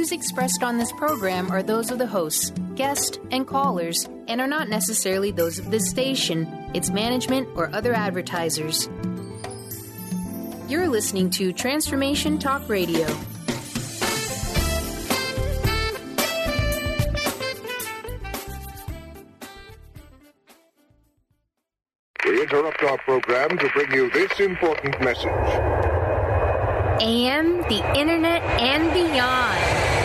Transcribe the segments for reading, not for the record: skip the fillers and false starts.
views expressed on this program are those of the hosts, guests, and callers, and are not necessarily those of this station, its management, or other advertisers. You're listening to Transformation Talk Radio. We interrupt our program to bring you this important message. AM, the Internet, and beyond.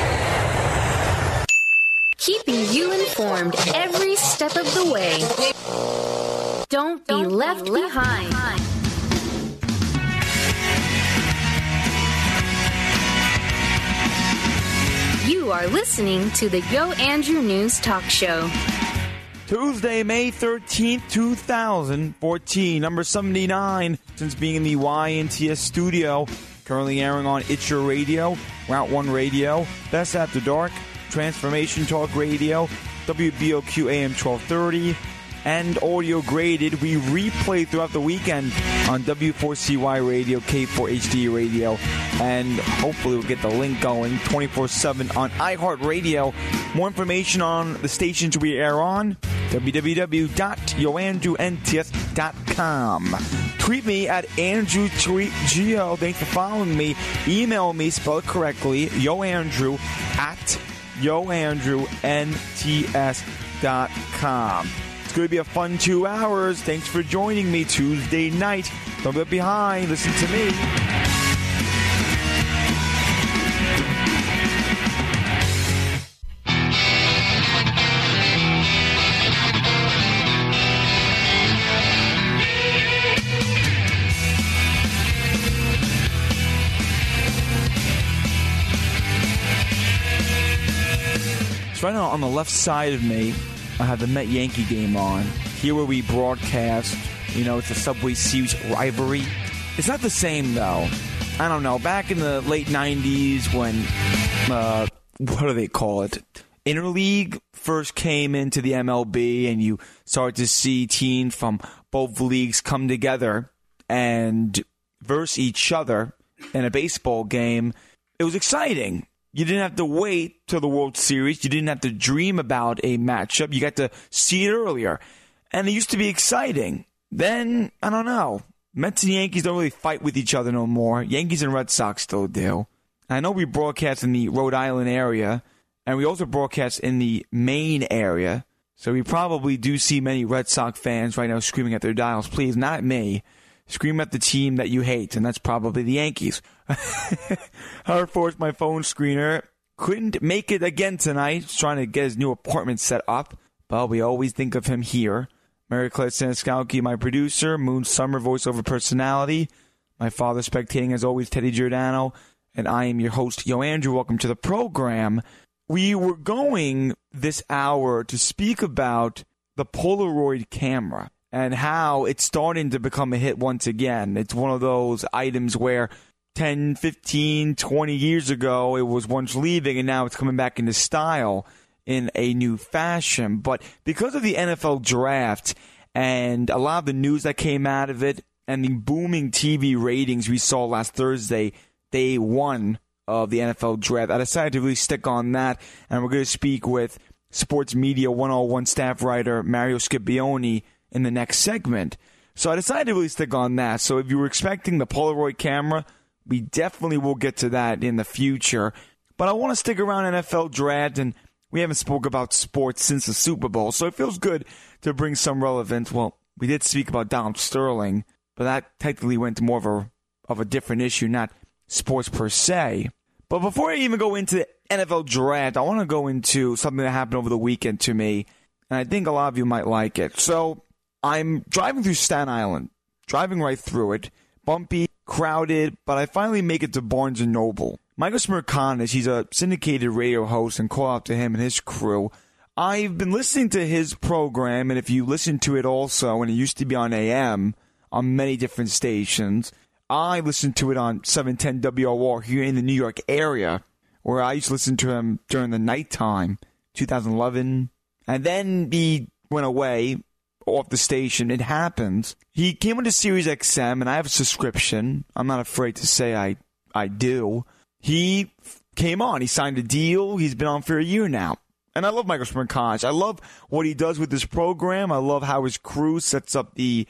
Keeping you informed every step of the way. Don't be left behind. You are listening to the Yo Andrew News Talk Show. Tuesday, May 13th, 2014, number 79, since being in the YNTS studio, currently airing on It's Your Radio, Route 1 Radio, Best After Dark, Transformation Talk Radio, WBOQ AM 1230, and audio graded. We replay throughout the weekend on W4CY Radio, K4HD Radio, and hopefully we'll get the link going 24/7 on iHeartRadio. More information on the stations we air on, www.yoandrewnts.com. Tweet me at AndrewTweetGeo. Thanks for following me. Email me, spell it correctly, yoandrew at yoandrewnts.com. It's going to be a fun 2 hours. Thanks for joining me Tuesday night. Don't get behind. Listen to me. So right now on the left side of me, I have the Met-Yankee game on. Here where we broadcast, it's a Subway Series rivalry. It's not the same, though. I don't know. Back in the late 90s when, what do they call it? Interleague first came into the MLB, and you started to see teams from both leagues come together and verse each other in a baseball game. It was exciting. You didn't have to wait till the World Series. You didn't have to dream about a matchup. You got to see it earlier. And it used to be exciting. Then, I don't know. Mets and Yankees don't really fight with each other no more. Yankees and Red Sox still do. I know we broadcast in the Rhode Island area, and we also broadcast in the Maine area. So we probably do see many Red Sox fans right now screaming at their dials. Please, not me. Scream at the team that you hate, and that's probably the Yankees. Harforth, my phone screener, couldn't make it again tonight. He's trying to get his new apartment set up, but we always think of him here. Mary Claire Saniskowski, my producer. Moon Summer, voiceover personality. My father spectating, as always, Teddy Giordano. And I am your host, Yo Andrew. Welcome to the program. We were going this hour to speak about the Polaroid camera and how it's starting to become a hit once again. It's one of those items where 10, 15, 20 years ago it was once leaving, and now it's coming back into style in a new fashion. But because of the NFL draft and a lot of the news that came out of it and the booming TV ratings we saw last Thursday, day one of the NFL draft, I decided to really stick on that, and we're going to speak with Sports Media 101 staff writer Mario Scipione in the next segment. So I decided to really stick on that. So if you were expecting the Polaroid camera, we definitely will get to that in the future. But I want to stick around NFL draft, and we haven't spoke about sports since the Super Bowl, so it feels good to bring some relevance. Well, we did speak about Donald Sterling, but that technically went to more of a different issue, not sports per se. But before I even go into the NFL draft, I want to go into something that happened over the weekend to me, and I think a lot of you might like it. So I'm driving through Staten Island, driving right through it, bumpy, crowded, but I finally make it to Barnes & Noble. Michael Smirkanis, he's a syndicated radio host, and call out to him and his crew. I've been listening to his program, and if you listen to it also, and it used to be on AM on many different stations, I listened to it on 710 WOR here in the New York area, where I used to listen to him during the nighttime, 2011, and then he went away off the station. It happens. He came onto Sirius XM, and I have a subscription. I'm not afraid to say I do. He came on. He signed a deal. He's been on for a year now. And I love Michael Smerconish. I love what he does with this program. I love how his crew sets up the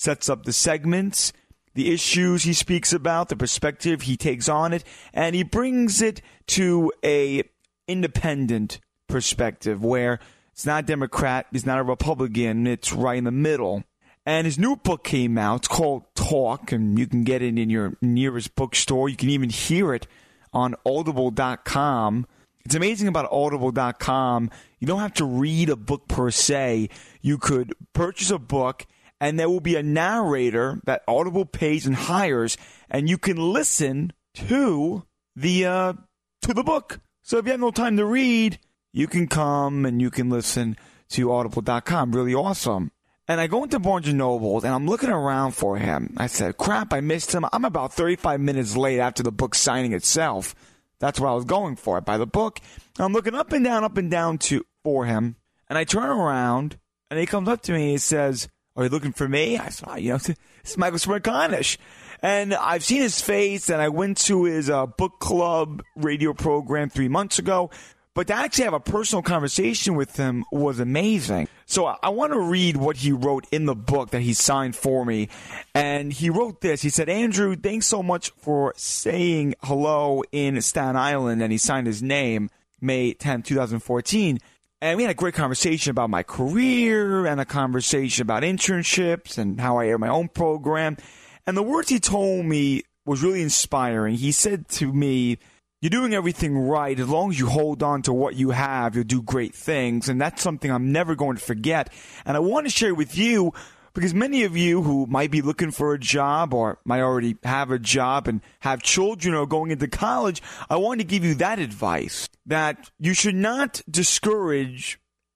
segments, the issues he speaks about, the perspective he takes on it, and he brings it to a independent perspective where it's not a Democrat, it's not a Republican, it's right in the middle. And his new book came out. It's called Talk, and you can get it in your nearest bookstore. You can even hear it on Audible.com. It's amazing about Audible.com. You don't have to read a book per se. You could purchase a book, and there will be a narrator that Audible pays and hires, and you can listen to the book. So if you have no time to read, you can come and you can listen to Audible.com. Really awesome. And I go into Barnes & Noble, and I'm looking around for him. I said, crap, I missed him. I'm about 35 minutes late after the book signing itself. That's what I was going for. I buy the book. I'm looking up and down for him. And I turn around, and he comes up to me and he says, are you looking for me? I said, it's Michael Smerconish. And I've seen his face, and I went to his book club radio program 3 months ago. But to actually have a personal conversation with him was amazing. So I want to read what he wrote in the book that he signed for me. And he wrote this. He said, Andrew, thanks so much for saying hello in Staten Island. And he signed his name May 10, 2014. And we had a great conversation about my career and a conversation about internships and how I air my own program. And the words he told me was really inspiring. He said to me, you're doing everything right. As long as you hold on to what you have, you'll do great things. And that's something I'm never going to forget. And I want to share with you, because many of you who might be looking for a job or might already have a job and have children or going into college, I want to give you that advice, that you should not discourage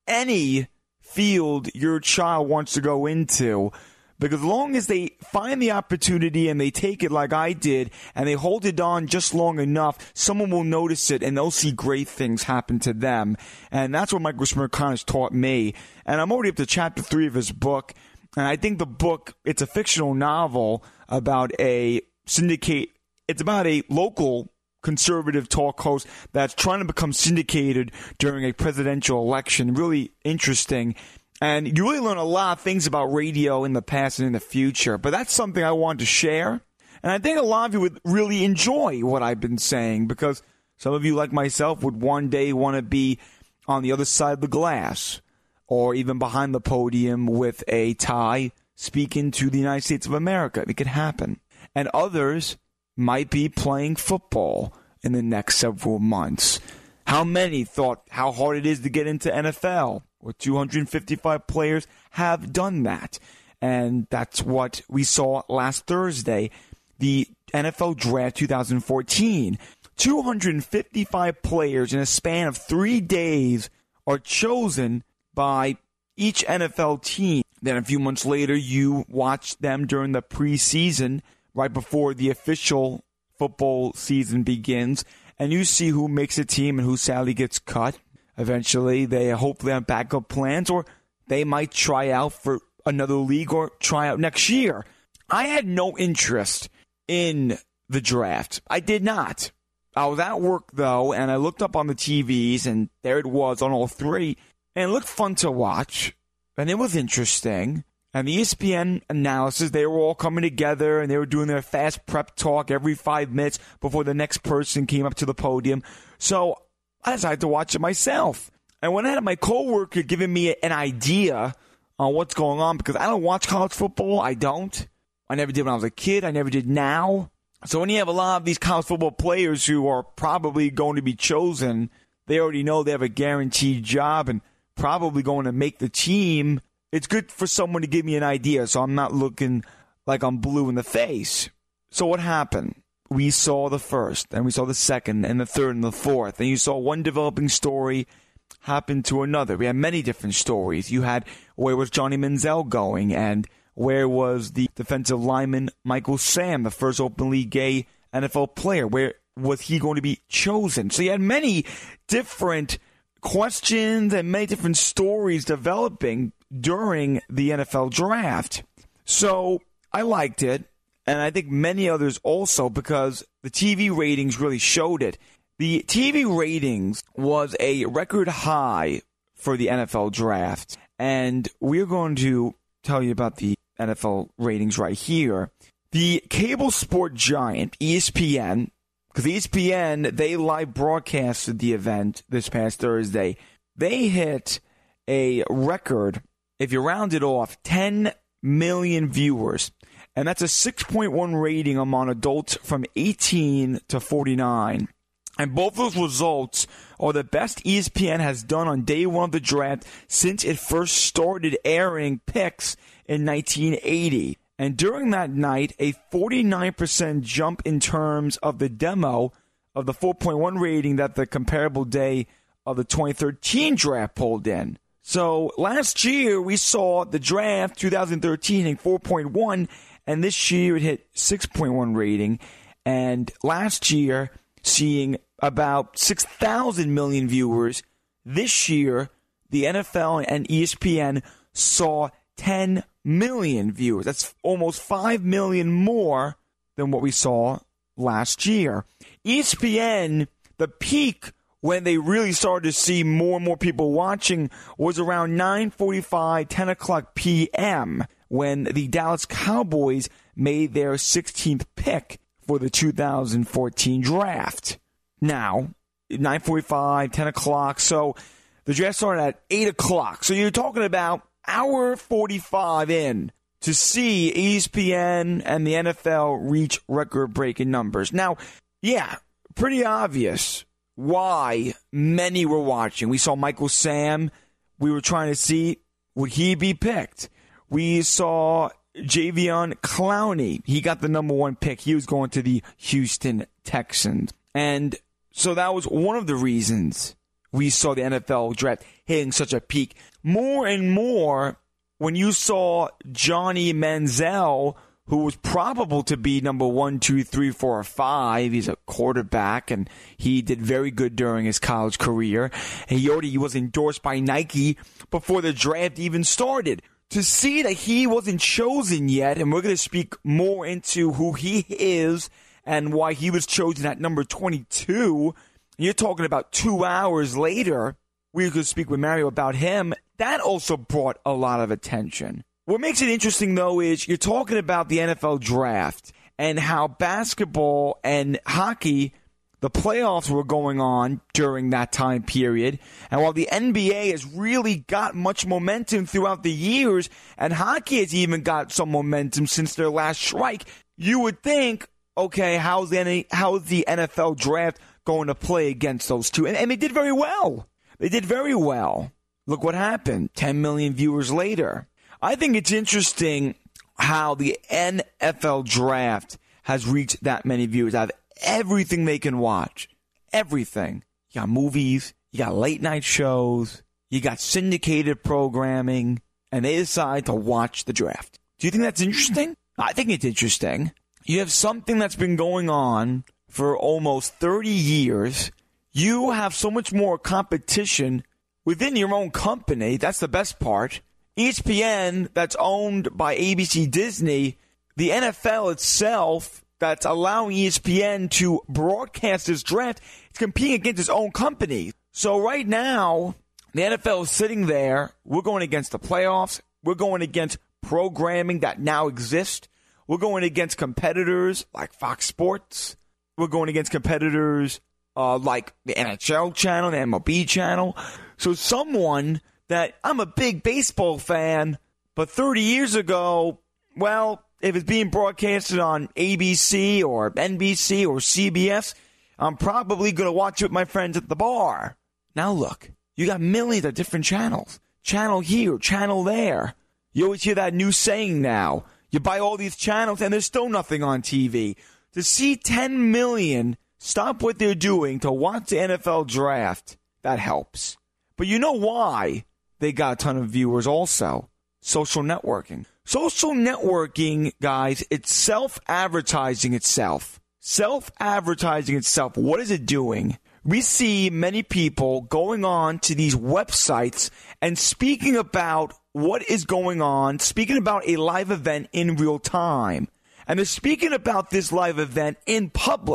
any field your child wants to go into. Because as long as they find the opportunity and they take it like I did and they hold it on just long enough, someone will notice it and they'll see great things happen to them. And that's what Michael Smerconish taught me. And I'm already up to chapter 3 of his book. And I think the book, it's a fictional novel about a syndicate. It's about a local conservative talk host that's trying to become syndicated during a presidential election. Really interesting. And you really learn a lot of things about radio in the past and in the future. But that's something I wanted to share. And I think a lot of you would really enjoy what I've been saying, because some of you, like myself, would one day want to be on the other side of the glass or even behind the podium with a tie speaking to the United States of America. It could happen. And others might be playing football in the next several months. How many thought how hard it is to get into NFL? Or 255 players have done that. And that's what we saw last Thursday, the NFL Draft 2014. 255 players in a span of 3 days are chosen by each NFL team. Then a few months later, you watch them during the preseason, right before the official football season begins, and you see who makes a team and who sadly gets cut. Eventually, they hopefully have backup plans, or they might try out for another league or try out next year. I had no interest in the draft. I did not. I was at work, though, and I looked up on the TVs, and there it was on all three. And it looked fun to watch, and it was interesting. And the ESPN analysis, they were all coming together, and they were doing their fast prep talk every 5 minutes before the next person came up to the podium. So I decided to watch it myself. And when I had my coworker giving me an idea on what's going on, because I don't watch college football, I don't. I never did when I was a kid. I never did now. So when you have a lot of these college football players who are probably going to be chosen, they already know they have a guaranteed job and probably going to make the team. It's good for someone to give me an idea so I'm not looking like I'm blue in the face. So what happened? We saw the first, and we saw the second, and the third, and the fourth. And you saw one developing story happen to another. We had many different stories. You had where was Johnny Manziel going, and where was the defensive lineman Michael Sam, the first openly gay NFL player? Where was he going to be chosen? So you had many different questions and many different stories developing during the NFL draft. So I liked it. And I think many others also, because the TV ratings really showed it. The TV ratings was a record high for the NFL draft, and we're going to tell you about the NFL ratings right here. The cable sport giant, ESPN, because ESPN, they live broadcasted the event this past Thursday. They hit a record, if you round it off, 10 million viewers. And that's a 6.1 rating among adults from 18 to 49. And both those results are the best ESPN has done on day one of the draft since it first started airing picks in 1980. And during that night, a 49% jump in terms of the demo of the 4.1 rating that the comparable day of the 2013 draft pulled in. So last year, we saw the draft 2013 hitting 4.1, and this year it hit 6.1 rating. And last year, seeing about 6,000 million viewers. This year, the NFL and ESPN saw 10 million viewers. That's almost 5 million more than what we saw last year. ESPN, the peak when they really started to see more and more people watching was around 9:45, 10 o'clock p.m. when the Dallas Cowboys made their 16th pick for the 2014 draft. Now, 9:45, 10 o'clock, so the draft started at 8 o'clock. So you're talking about hour 45 in to see ESPN and the NFL reach record-breaking numbers. Now, yeah, pretty obvious why many were watching. We saw Michael Sam. We were trying to see, would he be picked? We saw Jadeveon Clowney. He got the number one pick. He was going to the Houston Texans. And so that was one of the reasons we saw the NFL draft hitting such a peak. More and more, when you saw Johnny Manziel, who was probable to be number 1, 2, 3, 4, or 5. He's a quarterback, and he did very good during his college career. And he was endorsed by Nike before the draft even started. To see that he wasn't chosen yet, and we're going to speak more into who he is and why he was chosen at number 22. You're talking about 2 hours later, we could speak with Mario about him. That also brought a lot of attention. What makes it interesting, though, is you're talking about the NFL draft and how basketball and hockey, the playoffs were going on during that time period. And while the NBA has really got much momentum throughout the years, and hockey has even got some momentum since their last strike, you would think, okay, how's the NFL draft going to play against those two? And they did very well. They did very well. Look what happened 10 million viewers later. I think it's interesting how the NFL draft has reached that many viewers. Out of everything they can watch. Everything. You got movies, you got late night shows, you got syndicated programming, and they decide to watch the draft. Do you think that's interesting? I think it's interesting. You have something that's been going on for almost 30 years. You have so much more competition within your own company. That's the best part. ESPN, that's owned by ABC Disney, the NFL itself, that's allowing ESPN to broadcast this draft, it's competing against its own company. So right now, the NFL is sitting there. We're going against the playoffs. We're going against programming that now exists. We're going against competitors like Fox Sports. We're going against competitors like the NHL channel, the MLB channel. So someone that I'm a big baseball fan, but 30 years ago, well, if it's being broadcasted on ABC or NBC or CBS, I'm probably going to watch it with my friends at the bar. Now look, you got millions of different channels. Channel here, channel there. You always hear that new saying now. You buy all these channels and there's still nothing on TV. To see 10 million stop what they're doing to watch the NFL draft, that helps. But you know why they got a ton of viewers also? Social networking. Social networking, guys, it's self-advertising itself. Self-advertising itself. What is it doing? We see many people going on to these websites and speaking about what is going on, speaking about a live event in real time. And they're speaking about this live event in public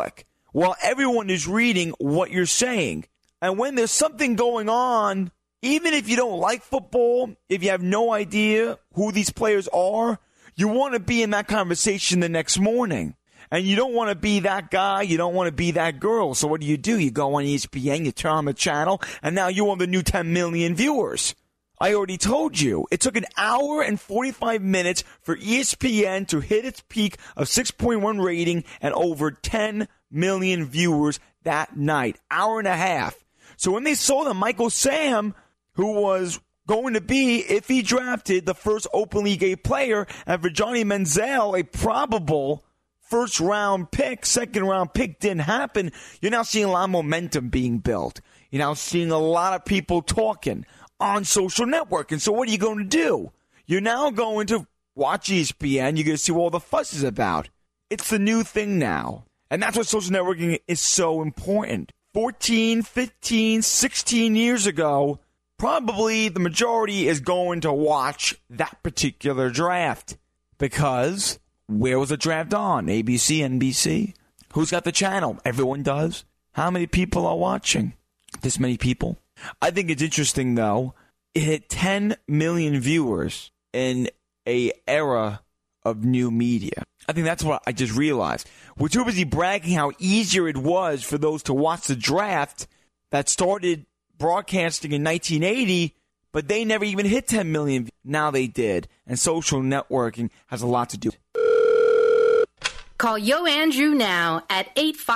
while everyone is reading what you're saying. And when there's something going on, even if you don't like football, if you have no idea who these players are, you want to be in that conversation the next morning. And you don't want to be that guy. You don't want to be that girl. So what do? You go on ESPN, you turn on the channel, and now you want the new 10 million viewers. I already told you. It took an hour and 45 minutes for ESPN to hit its peak of 6.1 rating and over 10 million viewers that night. Hour and a half. So when they saw that Michael Sam, who was going to be, if he drafted, the first openly gay player, and for Johnny Manziel, a probable first-round pick, second-round pick didn't happen, you're now seeing a lot of momentum being built. You're now seeing a lot of people talking on social networking. So what are you going to do? You're now going to watch ESPN. You're going to see what all the fuss is about. It's the new thing now. And that's why social networking is so important. 14, 15, 16 years ago, probably the majority is going to watch that particular draft. Because where was the draft on? ABC, NBC? Who's got the channel? Everyone does. How many people are watching? This many people? I think it's interesting, though. It hit 10 million viewers in an era of new media. I think that's what I just realized. We're too busy bragging how easier it was for those to watch the draft that started broadcasting in 1980, but they never even hit 10 million. Now they did. And social networking has a lot to do. Call Yo Andrew now at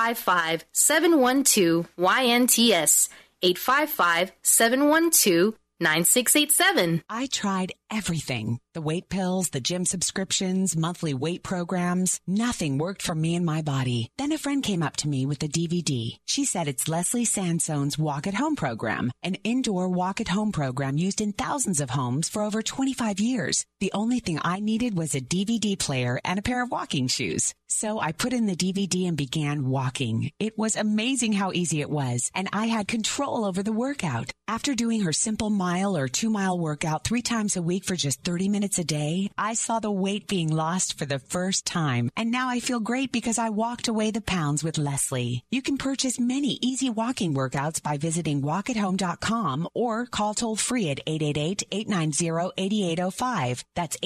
855-712-YNTS. 855-712-9687. I tried everything. The weight pills, the gym subscriptions, monthly weight programs. Nothing worked for me and my body. Then a friend came up to me with a DVD. She said it's Leslie Sansone's Walk at Home program, an indoor walk at home program used in thousands of homes for over 25 years. The only thing I needed was a DVD player and a pair of walking shoes. So I put in the DVD and began walking. It was amazing how easy it was, and I had control over the workout. After doing her simple mile or 2-mile workout 3 times a week for just 30 minutes a day, I saw the weight being lost for the first time. And now I feel great because I walked away the pounds with Leslie. You can purchase many easy walking workouts by visiting walkathome.com or call toll free at 888-890-8805. That's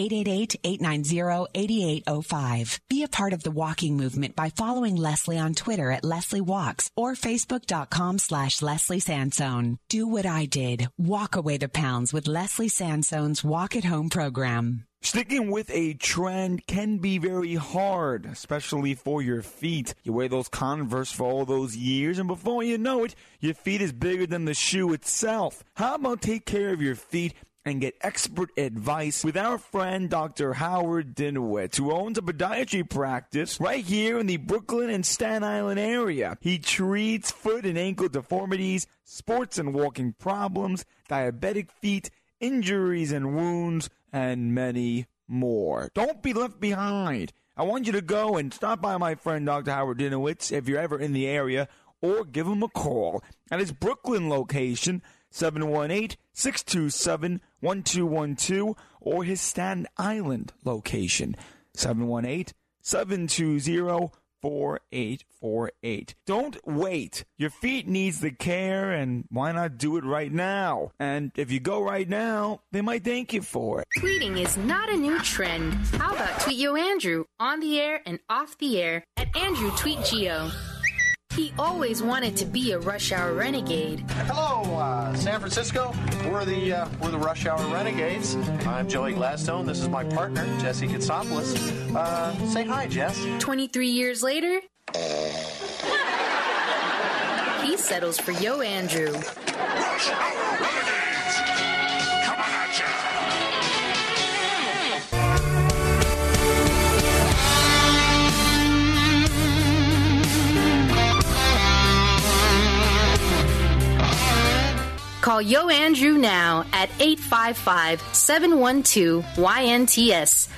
888-890-8805. Be a part of the walking movement by following Leslie on Twitter at Leslie Walks or Facebook.com/Leslie Sansone. Do what I did. Walk away the pounds with Leslie Sansone's Walk at Home program. Sticking with a trend can be very hard, especially for your feet. You wear those Converse for all those years, and before you know it, your feet is bigger than the shoe itself. How about take care of your feet and get expert advice with our friend Dr. Howard Dinowitz, who owns a podiatry practice right here in the Brooklyn and Staten Island area. He treats foot and ankle deformities, sports and walking problems, diabetic feet, injuries and wounds, and many more. Don't be left behind. I want you to go and stop by my friend Dr. Howard Dinowitz if you're ever in the area, or give him a call at his Brooklyn location, 718-627-1212, or his Staten Island location, 718-720-4848. Don't wait. Your feet needs the care, and why not do it right now? And if you go right now, they might thank you for it. Tweeting is not a new trend. How about Tweet Yo Andrew on the air and off the air at Andrew Tweet Geo. He always wanted to be a Rush Hour Renegade. Hello, San Francisco. We're the Rush Hour Renegades. I'm Joey Gladstone. This is my partner, Jesse Katsopoulos. Say hi, Jess. 23 years later, he settles for Yo Andrew. Rush Hour Renegades! Coming at ya! Call Yo Andrew now at 855-712-YNTS.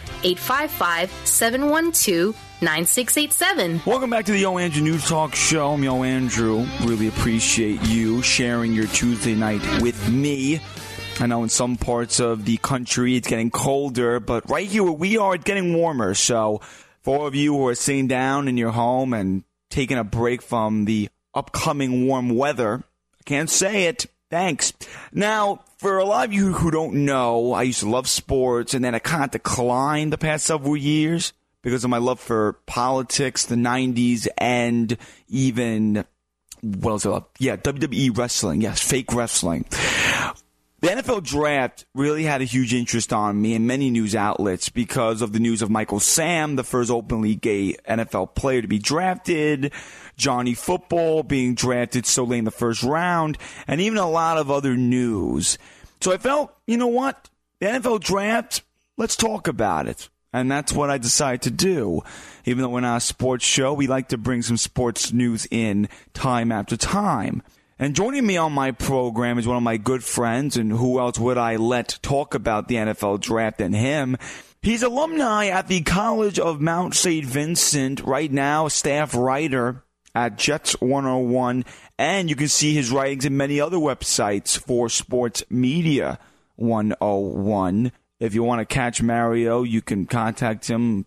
855-712-9687. Welcome back to the Yo Andrew News Talk Show. I'm Yo Andrew. Really appreciate you sharing your Tuesday night with me. I know in some parts of the country it's getting colder, but right here where we are, it's getting warmer. So for all of you who are sitting down in your home and taking a break from the upcoming warm weather. I can't say it. Thanks. Now, for a lot of you who don't know, I used to love sports, and then I kind of declined the past several years because of my love for politics, the 90s, and even, what else? WWE wrestling. Yes, fake wrestling. The NFL draft really had a huge interest on me and many news outlets because of the news of Michael Sam, the first openly gay NFL player to be drafted, Johnny Football being drafted so late in the first round, and even a lot of other news. So I felt, you know what? The NFL draft, let's talk about it. And that's what I decided to do. Even though we're not a sports show, we like to bring some sports news in time after time. And joining me on my program is one of my good friends, and who else would I let talk about the NFL draft than him? He's alumni at the College of Mount St. Vincent, right now a staff writer at Jets 101, and you can see his writings in many other websites for Sports Media 101. If you want to catch Mario, you can contact him,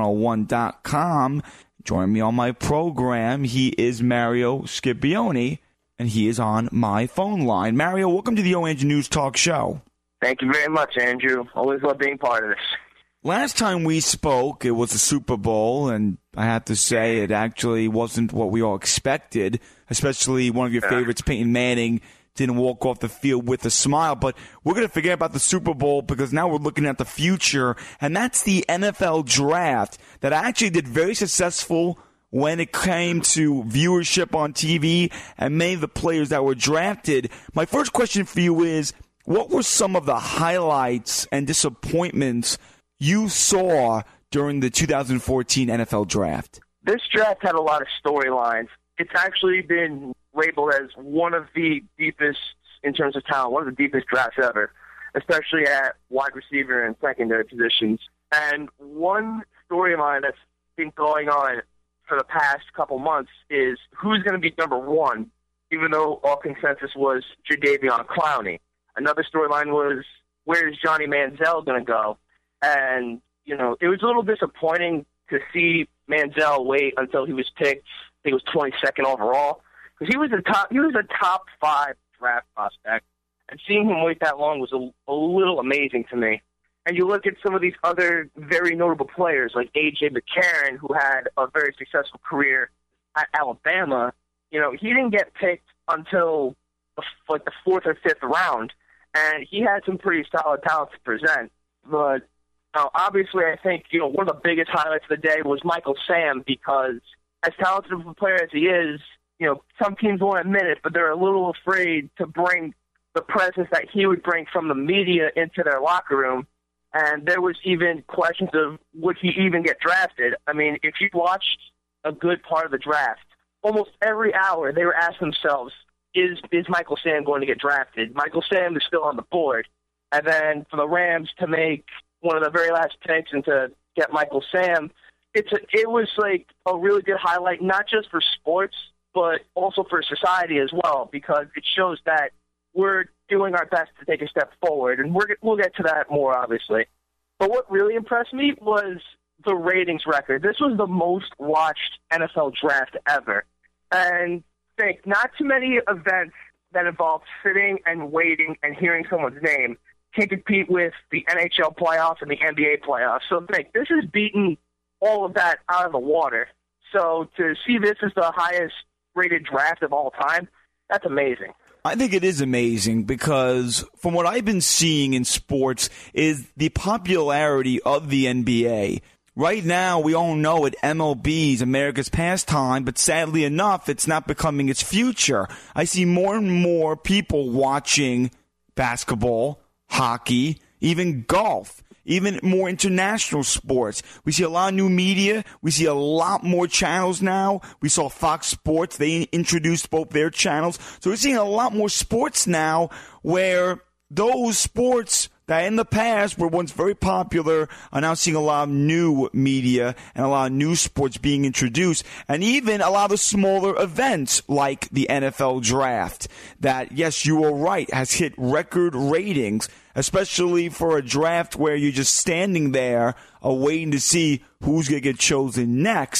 jets101.com. Join me on my program. He is Mario Scipione, and he is on my phone line. Mario, welcome to the O. Andrew News Talk Show. Thank you very much, Andrew. Always love being part of this. Last time we spoke, it was the Super Bowl, and I have to say it actually wasn't what we all expected, especially one of your favorites, Peyton Manning, didn't walk off the field with a smile. But we're going to forget about the Super Bowl because now we're looking at the future, and that's the NFL draft that actually did very successful when it came to viewership on TV and many of the players that were drafted. My first question for you is, what were some of the highlights and disappointments you saw during the 2014 NFL draft? This draft had a lot of storylines. It's actually been labeled as one of the deepest, in terms of talent, one of the deepest drafts ever, especially at wide receiver and secondary positions. And one storyline that's been going on for the past couple months is who's going to be number one, even though all consensus was Jadeveon Clowney. Another storyline was, where's Johnny Manziel going to go? And, you know, it was a little disappointing to see Manziel wait until he was picked, I think it was 22nd overall, because he was a top 5 draft prospect, and seeing him wait that long was a little amazing to me. And you look at some of these other very notable players like A.J. McCarron, who had a very successful career at Alabama. You know, he didn't get picked until the 4th or 5th round, and he had some pretty solid talent to present. But obviously, I think, you know, one of the biggest highlights of the day was Michael Sam, because as talented of a player as he is, you know, some teams won't admit it, but they're a little afraid to bring the presence that he would bring from the media into their locker room. And there was even questions of, would he even get drafted? I mean, if you watched a good part of the draft, almost every hour they were asking themselves, is Michael Sam going to get drafted? Michael Sam is still on the board. And then for the Rams to make one of the very last picks and to get Michael Sam, it was like a really good highlight, not just for sports, but also for society as well, because it shows that we're doing our best to take a step forward, and we'll get to that more, obviously. But what really impressed me was the ratings record. This was the most watched NFL draft ever. And think, not too many events that involve sitting and waiting and hearing someone's name can compete with the NHL playoffs and the NBA playoffs. So think, this is beating all of that out of the water. So to see this as the highest rated draft of all time, that's amazing. I think it is amazing because from what I've been seeing in sports is the popularity of the NBA. Right now, we all know it, MLB is America's pastime, but sadly enough, it's not becoming its future. I see more and more people watching basketball, hockey, even golf, even more international sports. We see a lot of new media. We see a lot more channels now. We saw Fox Sports. They introduced both their channels. So we're seeing a lot more sports now where those sports that in the past were once very popular are now seeing a lot of new media and a lot of new sports being introduced, and even a lot of smaller events like the NFL draft that, yes, you are right, has hit record ratings, especially for a draft where you're just standing there waiting to see who's going to get chosen next.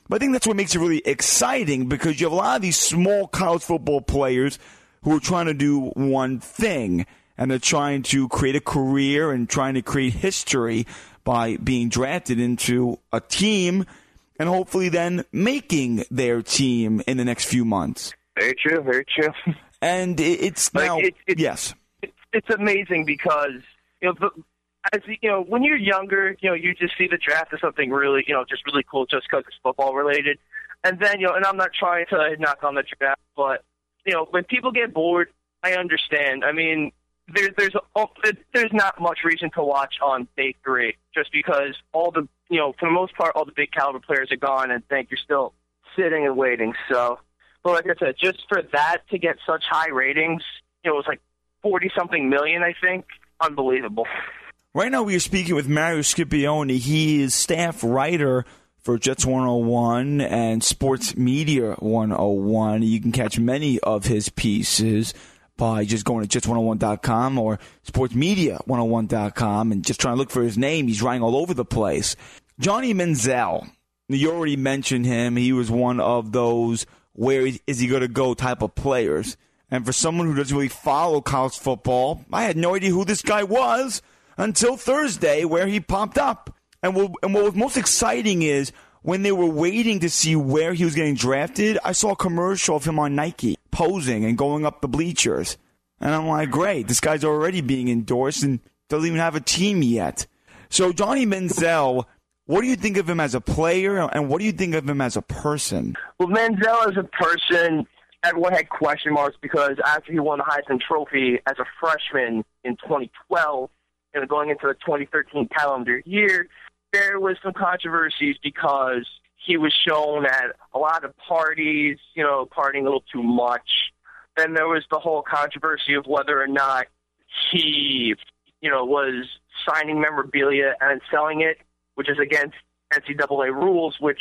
But I think that's what makes it really exciting, because you have a lot of these small college football players who are trying to do one thing, and they're trying to create a career and trying to create history by being drafted into a team and hopefully then making their team in the next few months. Very true, very true. And it's now, yes. It's amazing because, when you're younger, you just see the draft as something really, just really cool just because it's football related. And then, and I'm not trying to knock on the draft, but, when people get bored, I understand. I mean, there's not much reason to watch on day 3 just because all the, for the most part, all the big caliber players are gone and think you're still sitting and waiting. So, but like I said, just for that to get such high ratings, it was like 40-something million, I think. Unbelievable. Right now we are speaking with Mario Scipione. He is staff writer for Jets 101 and Sports Media 101. You can catch many of his pieces by just going to Jets101.com or SportsMedia101.com and just trying to look for his name. He's writing all over the place. Johnny Manziel, you already mentioned him. He was one of those where is he going to go type of players. And for someone who doesn't really follow college football, I had no idea who this guy was until Thursday, where he popped up. And what was most exciting is when they were waiting to see where he was getting drafted, I saw a commercial of him on Nike posing and going up the bleachers. And I'm like, great, this guy's already being endorsed and doesn't even have a team yet. So Johnny Manziel, what do you think of him as a player, and what do you think of him as a person? Well, Manziel as a person, everyone had question marks because after he won the Heisman Trophy as a freshman in 2012 and going into the 2013 calendar year, there was some controversies because he was shown at a lot of parties, partying a little too much. Then there was the whole controversy of whether or not he, was signing memorabilia and selling it, which is against NCAA rules, which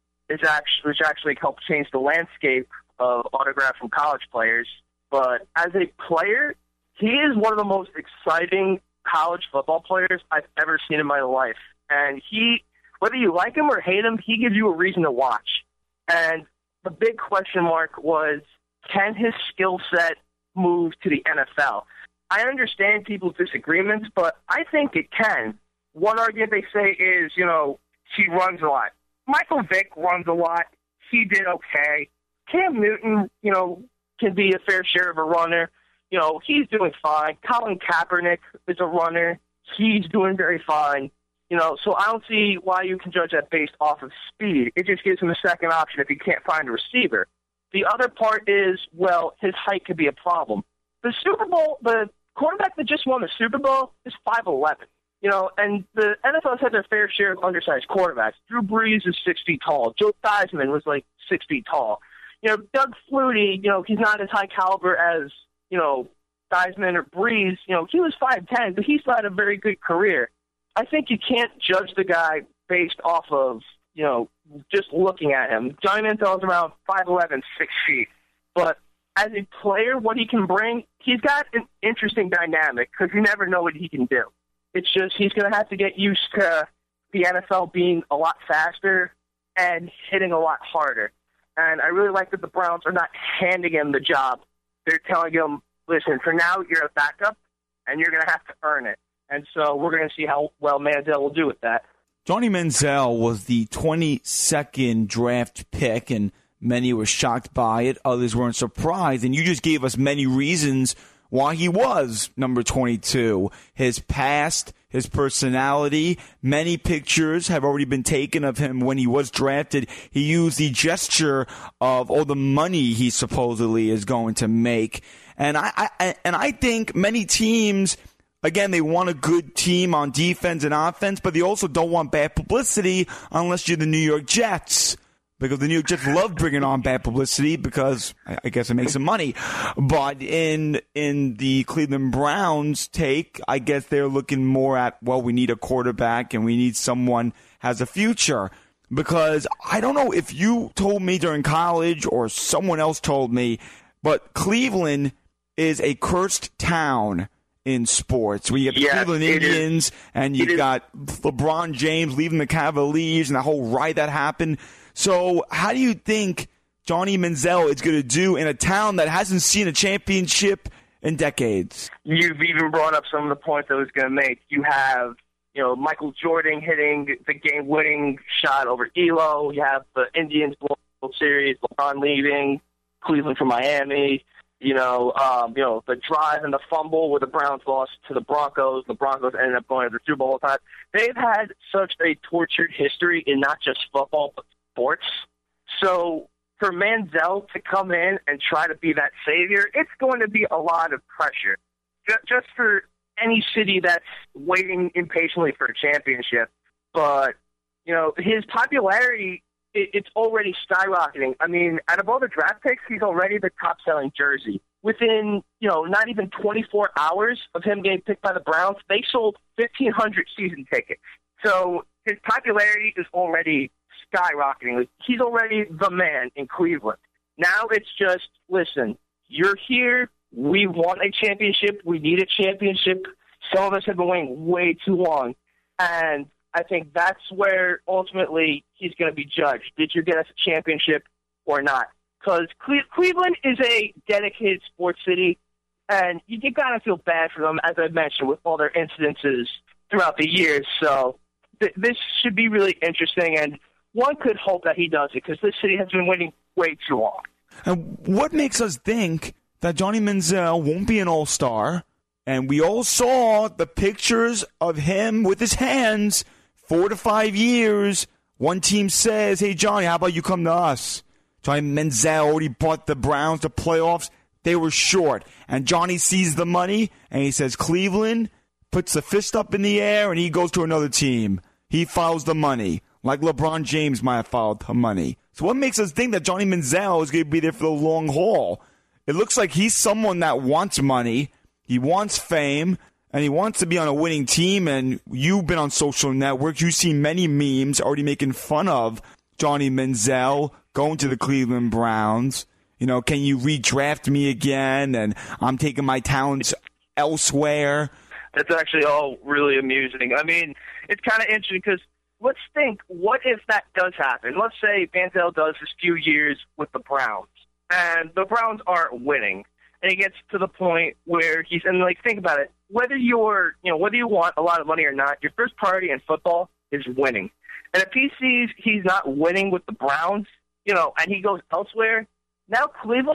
actually helped change the landscape of autographs from college players. But as a player, he is one of the most exciting college football players I've ever seen in my life. And he, whether you like him or hate him, he gives you a reason to watch. And the big question mark was, can his skill set move to the NFL? I understand people's disagreements, but I think it can. One argument they say is, he runs a lot. Michael Vick runs a lot. He did okay. Cam Newton, can be a fair share of a runner. He's doing fine. Colin Kaepernick is a runner. He's doing very fine. So I don't see why you can judge that based off of speed. It just gives him a second option if you can't find a receiver. The other part is, his height could be a problem. The Super Bowl, the quarterback that just won the Super Bowl is 5'11". And the NFL has had their fair share of undersized quarterbacks. Drew Brees is 6 feet tall. Joe Theismann was like 6 feet tall. Doug Flutie, he's not as high caliber as, Theismann or Brees. He was 5'10", but he still had a very good career. I think you can't judge the guy based off of, just looking at him. Johnny Manziel is around 5'11", 6 feet. But as a player, what he can bring, he's got an interesting dynamic because you never know what he can do. It's just he's going to have to get used to the NFL being a lot faster and hitting a lot harder. And I really like that the Browns are not handing him the job. They're telling him, listen, for now you're a backup, and you're going to have to earn it. And so we're going to see how well Manziel will do with that. Johnny Manziel was the 22nd draft pick, and many were shocked by it. Others weren't surprised. And you just gave us many reasons why he was number 22. His past, his personality, many pictures have already been taken of him when he was drafted. He used the gesture of all the money he supposedly is going to make. And I think many teams, again, they want a good team on defense and offense, but they also don't want bad publicity unless you're the New York Jets. Because the New York Jets love bringing on bad publicity because I guess it makes them money. But in the Cleveland Browns take, I guess they're looking more at, we need a quarterback and we need someone has a future. Because I don't know if you told me during college or someone else told me, but Cleveland is a cursed town in sports. Where you got the Cleveland Indians and you got LeBron James leaving the Cavaliers and the whole riot that happened. So how do you think Johnny Manziel is going to do in a town that hasn't seen a championship in decades? You've even brought up some of the points I was going to make. You have, Michael Jordan hitting the game-winning shot over Elo. You have the Indians World Series, LeBron leaving, Cleveland for Miami. The drive and the fumble where the Browns lost to the Broncos. The Broncos ended up going to the Super Bowl all the time. They've had such a tortured history in not just football, but sports. So for Manziel to come in and try to be that savior, it's going to be a lot of pressure. Just for any city that's waiting impatiently for a championship. But, his popularity, it's already skyrocketing. I mean, out of all the draft picks, he's already the top-selling jersey. Within, not even 24 hours of him getting picked by the Browns, they sold 1,500 season tickets. So his popularity is already skyrocketing. He's already the man in Cleveland. Now it's just, listen, you're here. We want a championship. We need a championship. Some of us have been waiting way too long. And I think that's where ultimately he's going to be judged. Did you get us a championship or not? Because Cleveland is a dedicated sports city, and you got to feel bad for them, as I mentioned, with all their incidences throughout the years. So this should be really interesting, and one could hope that he does it, because this city has been waiting way too long. And what makes us think that Johnny Manziel won't be an all-star? And we all saw the pictures of him with his hands, 4 to 5 years. One team says, hey, Johnny, how about you come to us? Johnny Manziel already brought the Browns to playoffs. They were short. And Johnny sees the money, and he says, Cleveland, puts the fist up in the air, and he goes to another team. He follows the money, like LeBron James might have followed the money. So what makes us think that Johnny Manziel is going to be there for the long haul? It looks like he's someone that wants money, he wants fame, and he wants to be on a winning team. And you've been on social networks. You've seen many memes already making fun of Johnny Manziel going to the Cleveland Browns. Can you redraft me again? And I'm taking my talents elsewhere. That's actually all really amusing. I mean, it's kind of interesting because let's think, what if that does happen? Let's say Manziel does his few years with the Browns, and the Browns aren't winning. And he gets to the point where think about it, whether you want a lot of money or not, your first priority in football is winning. And if he sees he's not winning with the Browns, and he goes elsewhere, now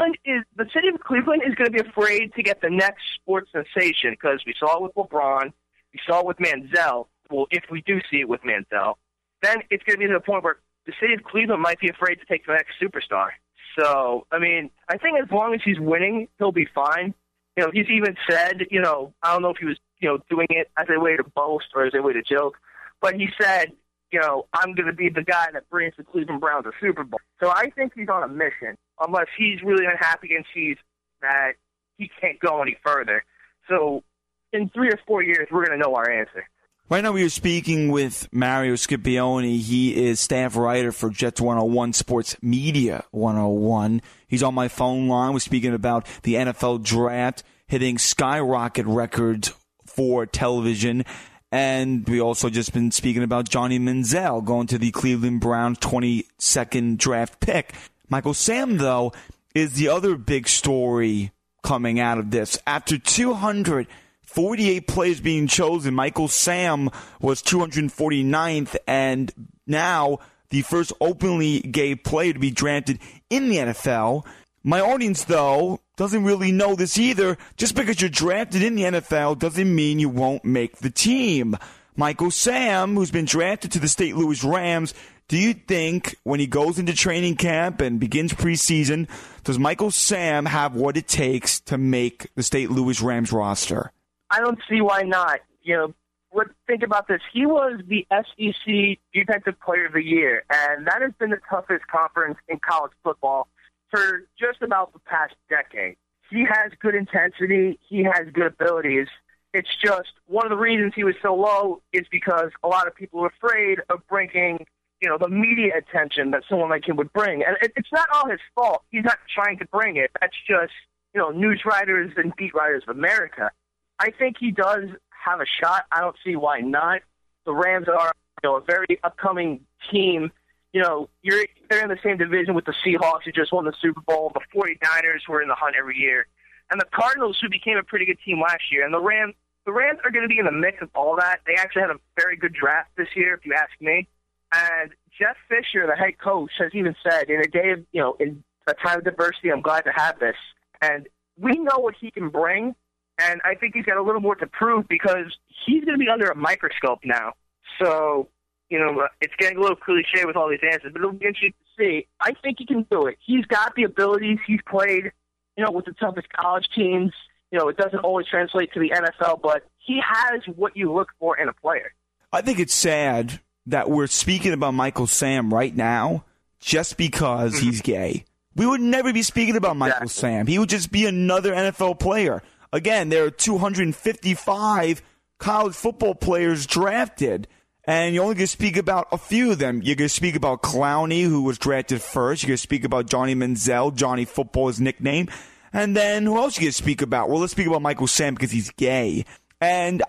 the city of Cleveland is going to be afraid to get the next sports sensation, because we saw it with LeBron, we saw it with Manziel. Well, if we do see it with Manziel, then it's going to be to the point where the city of Cleveland might be afraid to take the next superstar. So, I mean, I think as long as he's winning, he'll be fine. He's even said, I don't know if he was, doing it as a way to boast or as a way to joke, but he said, I'm going to be the guy that brings the Cleveland Browns a Super Bowl. So I think he's on a mission, unless he's really unhappy and sees that he can't go any further. So in 3 or 4 years, we're going to know our answer. Right now we are speaking with Mario Scipione. He is staff writer for Jets 101 Sports Media 101. He's on my phone line. We're speaking about the NFL draft hitting skyrocket records for television. And we also just been speaking about Johnny Manziel going to the Cleveland Browns 22nd draft pick. Michael Sam, though, is the other big story coming out of this. After 248 players being chosen, Michael Sam was 249th, and now the first openly gay player to be drafted in the NFL. My audience, though, doesn't really know this either. Just because you're drafted in the NFL doesn't mean you won't make the team. Michael Sam, who's been drafted to the St. Louis Rams, do you think when he goes into training camp and begins preseason, does Michael Sam have what it takes to make the St. Louis Rams roster? I don't see why not. Think about this. He was the SEC Defensive Player of the Year, and that has been the toughest conference in college football for just about the past decade. He has good intensity. He has good abilities. It's just one of the reasons he was so low is because a lot of people were afraid of bringing, the media attention that someone like him would bring. And it's not all his fault. He's not trying to bring it. That's just, news writers and beat writers of America. I think he does have a shot. I don't see why not. The Rams are, a very upcoming team, they're in the same division with the Seahawks who just won the Super Bowl, the 49ers who are in the hunt every year, and the Cardinals who became a pretty good team last year, and the Rams are going to be in the mix of all that. They actually had a very good draft this year, if you ask me. And Jeff Fisher, the head coach, has even said, in a day of, in a time of diversity, I'm glad to have this. And we know what he can bring, and I think he's got a little more to prove because he's going to be under a microscope now. So, it's getting a little cliche with all these answers, but it'll be interesting to see. I think he can do it. He's got the abilities. He's played, with the toughest college teams. It doesn't always translate to the NFL, but he has what you look for in a player. I think it's sad that we're speaking about Michael Sam right now just because he's gay. We would never be speaking about Michael Sam. He would just be another NFL player. Again, there are 255 college football players drafted, and you're only going to speak about a few of them. You're going to speak about Clowney, who was drafted first. You're going to speak about Johnny Manziel, Johnny Football, his nickname. And then who else are you going to speak about? Well, let's speak about Michael Sam because he's gay. And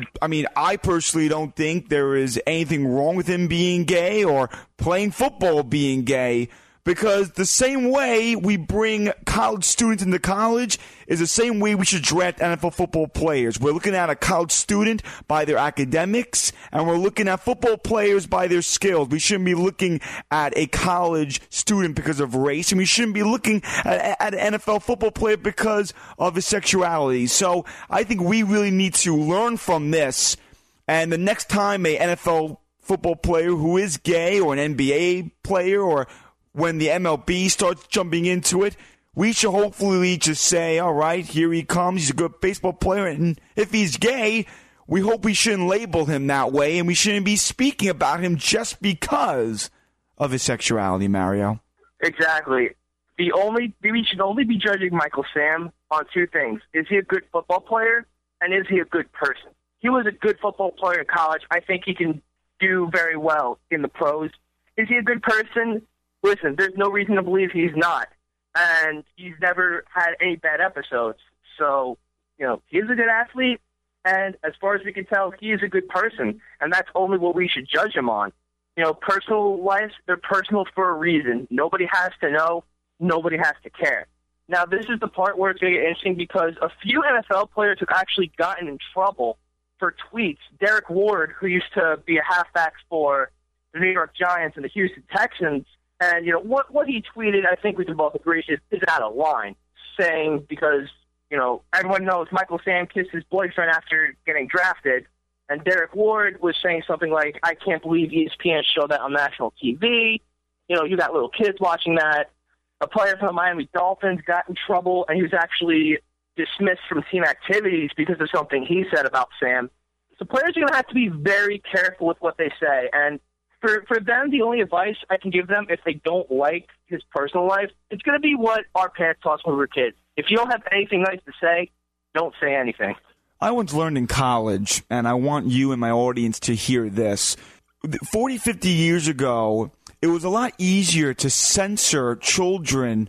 I personally don't think there is anything wrong with him being gay or playing football being gay, because the same way we bring college students into college is the same way we should draft NFL football players. We're looking at a college student by their academics, and we're looking at football players by their skills. We shouldn't be looking at a college student because of race, and we shouldn't be looking at an NFL football player because of his sexuality. So I think we really need to learn from this, and the next time a NFL football player who is gay, or an NBA player, or when the MLB starts jumping into it, we should hopefully just say, all right, here he comes. He's a good baseball player. And if he's gay, we hope we shouldn't label him that way, and we shouldn't be speaking about him just because of his sexuality, Mario. Exactly. We should only be judging Michael Sam on two things. Is he a good football player, and is he a good person? He was a good football player in college. I think he can do very well in the pros. Is he a good person? Listen, there's no reason to believe he's not. And he's never had any bad episodes. So, he's a good athlete. And as far as we can tell, he is a good person. And that's only what we should judge him on. Personal lives, they're personal for a reason. Nobody has to know. Nobody has to care. Now, this is the part where it's going to get interesting because a few NFL players have actually gotten in trouble for tweets. Derek Ward, who used to be a halfback for the New York Giants and the Houston Texans, and, what he tweeted, I think we can both agree, is out of line, saying because, everyone knows Michael Sam kissed his boyfriend after getting drafted, and Derek Ward was saying something like, I can't believe ESPN showed that on national TV. You got little kids watching that. A player from the Miami Dolphins got in trouble, and he was actually dismissed from team activities because of something he said about Sam. So players are going to have to be very careful with what they say, and For them, the only advice I can give them, if they don't like his personal life, it's going to be what our parents taught us when we were kids. If you don't have anything nice to say, don't say anything. I once learned in college, and I want you and my audience to hear this. 40, 50 years ago, it was a lot easier to censor children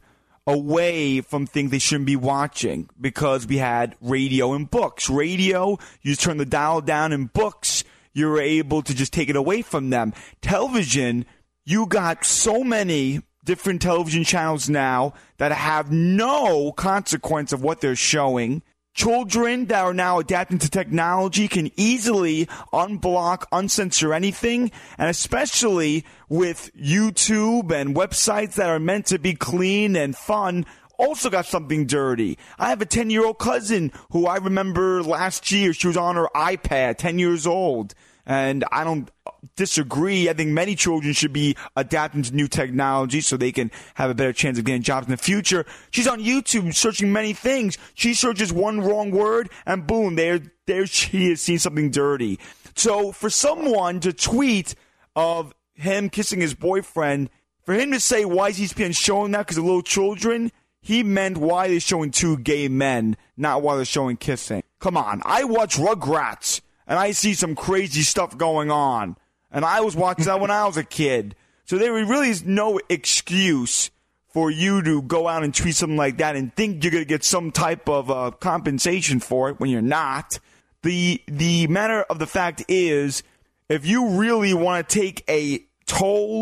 away from things they shouldn't be watching because we had radio and books. Radio, you just turn the dial down, and books, you're able to just take it away from them. Television, you got so many different television channels now that have no consequence of what they're showing. Children that are now adapting to technology can easily unblock, uncensor anything, and especially with YouTube and websites that are meant to be clean and fun, also got something dirty. I have a 10-year-old cousin who I remember last year, she was on her iPad, 10 years old. And I don't disagree. I think many children should be adapting to new technology so they can have a better chance of getting jobs in the future. She's on YouTube searching many things. She searches one wrong word, and boom, there she is seeing something dirty. So for someone to tweet of him kissing his boyfriend, for him to say why is ESPN showing that because of little children, he meant why they're showing two gay men, not why they're showing kissing. Come on, I watch Rugrats, and I see some crazy stuff going on. And I was watching that when I was a kid. So there really is no excuse for you to go out and tweet something like that and think you're going to get some type of compensation for it when you're not. The matter of the fact is, if you really want to take a toll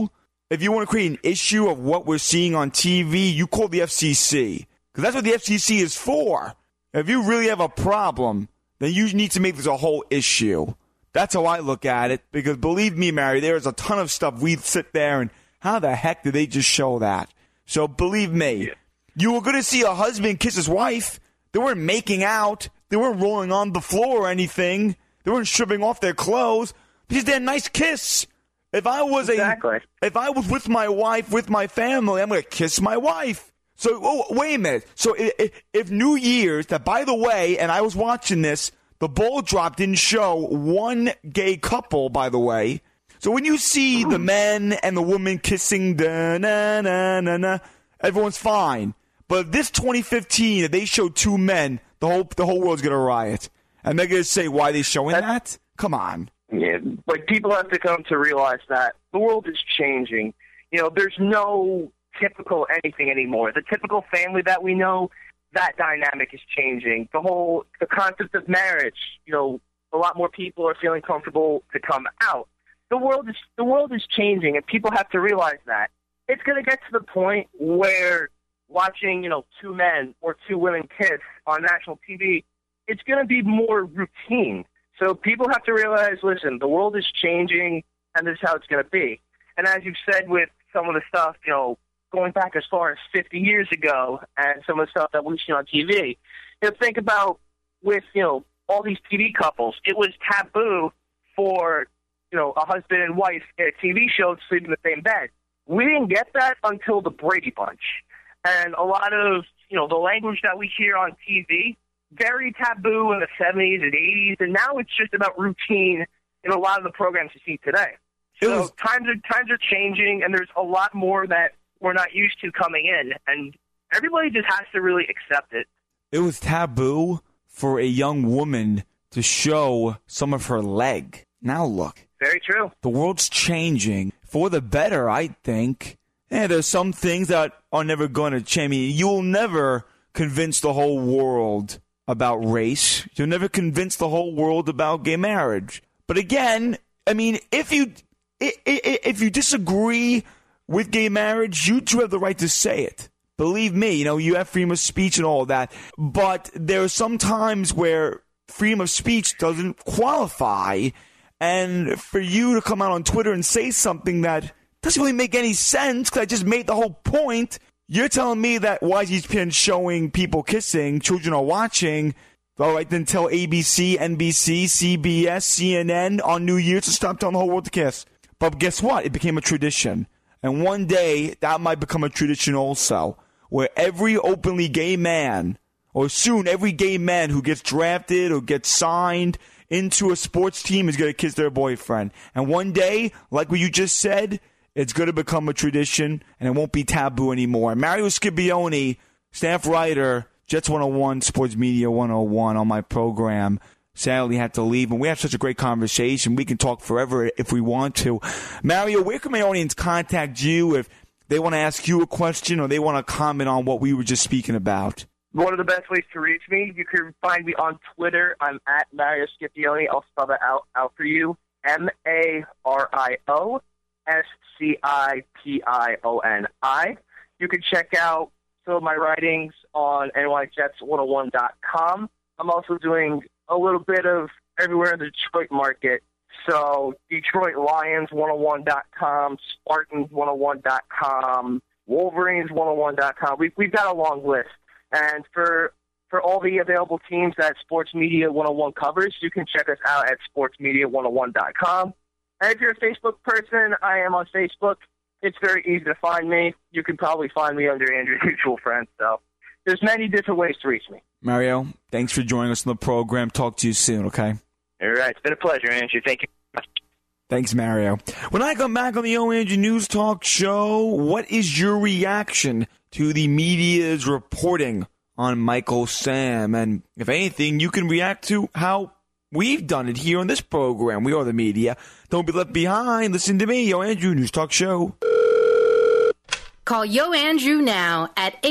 if you want to create an issue of what we're seeing on TV, you call the FCC. Because that's what the FCC is for. If you really have a problem, then you need to make this a whole issue. That's how I look at it. Because believe me, Mary, there's a ton of stuff we sit there and how the heck did they just show that? So believe me, you were going to see a husband kiss his wife. They weren't making out. They weren't rolling on the floor or anything. They weren't stripping off their clothes. Because they had a nice kiss. If I was with my wife, with my family, I'm going to kiss my wife. So, wait a minute. So, if New Year's, that by the way, and I was watching this, the ball drop didn't show one gay couple, by the way. So, when you see the men and the woman kissing, everyone's fine. But this 2015, if they show two men, the whole world's going to riot. And they're going to say, why are they showing that? Come on. Yeah, but people have to come to realize that the world is changing. There's no typical anything anymore. The typical family that we know, that dynamic is changing. The concept of marriage, a lot more people are feeling comfortable to come out. The world is changing, and people have to realize that. It's going to get to the point where watching, two men or two women kiss on national TV, it's going to be more routine. So people have to realize, listen, the world is changing, and this is how it's going to be. And as you've said with some of the stuff, going back as far as 50 years ago and some of the stuff that we've seen on TV, think about with, all these TV couples. It was taboo for, a husband and wife in a TV show to sleep in the same bed. We didn't get that until the Brady Bunch. And a lot of, the language that we hear on TV, very taboo in the 70s and 80s, and now it's just about routine in a lot of the programs you see today. So times are changing, and there's a lot more that we're not used to coming in, and everybody just has to really accept it. It was taboo for a young woman to show some of her leg. Now look. Very true. The world's changing for the better, I think. Yeah, there's some things that are never going to change. I mean, you'll never convince the whole world about race. You'll never convince the whole world about gay marriage. But again, I mean, if you disagree with gay marriage, you do have the right to say it. Believe me, you have freedom of speech and all of that. But there are some times where freedom of speech doesn't qualify. And for you to come out on Twitter and say something that doesn't really make any sense, because I just made the whole point. You're telling me that why is ESPN showing people kissing, children are watching? All right, then tell ABC, NBC, CBS, CNN on New Year's to stop telling the whole world to kiss. But guess what? It became a tradition. And one day, that might become a tradition also, where every openly gay man, or soon every gay man who gets drafted or gets signed into a sports team is going to kiss their boyfriend. And one day, like what you just said, it's going to become a tradition, and it won't be taboo anymore. Mario Scipione, staff writer, Jets 101, Sports Media 101 on my program, sadly had to leave, and we have such a great conversation. We can talk forever if we want to. Mario, where can my audience contact you if they want to ask you a question or they want to comment on what we were just speaking about? One of the best ways to reach me, you can find me on Twitter. I'm at Mario Scipione. I'll spell that out for you. MARIO. SCIPIONI. You can check out some of my writings on NYJets101.com. I'm also doing a little bit of everywhere in the Detroit market. So Detroit Lions 101.com, Spartans 101.com, Wolverines 101.com. We've got a long list. And for all the available teams that Sports Media 101 covers, you can check us out at sportsmedia101.com. And if you're a Facebook person, I am on Facebook. It's very easy to find me. You can probably find me under Andrew's Mutual Friends. So there's many different ways to reach me. Mario, thanks for joining us on the program. Talk to you soon, okay? All right. It's been a pleasure, Andrew. Thank you. Thanks, Mario. When I come back on the O. Andrew News Talk Show, what is your reaction to the media's reporting on Michael Sam? And if anything, you can react to how we've done it here on this program. We are the media. Don't be left behind. Listen to me, Yo Andrew News Talk Show. Call Yo Andrew now at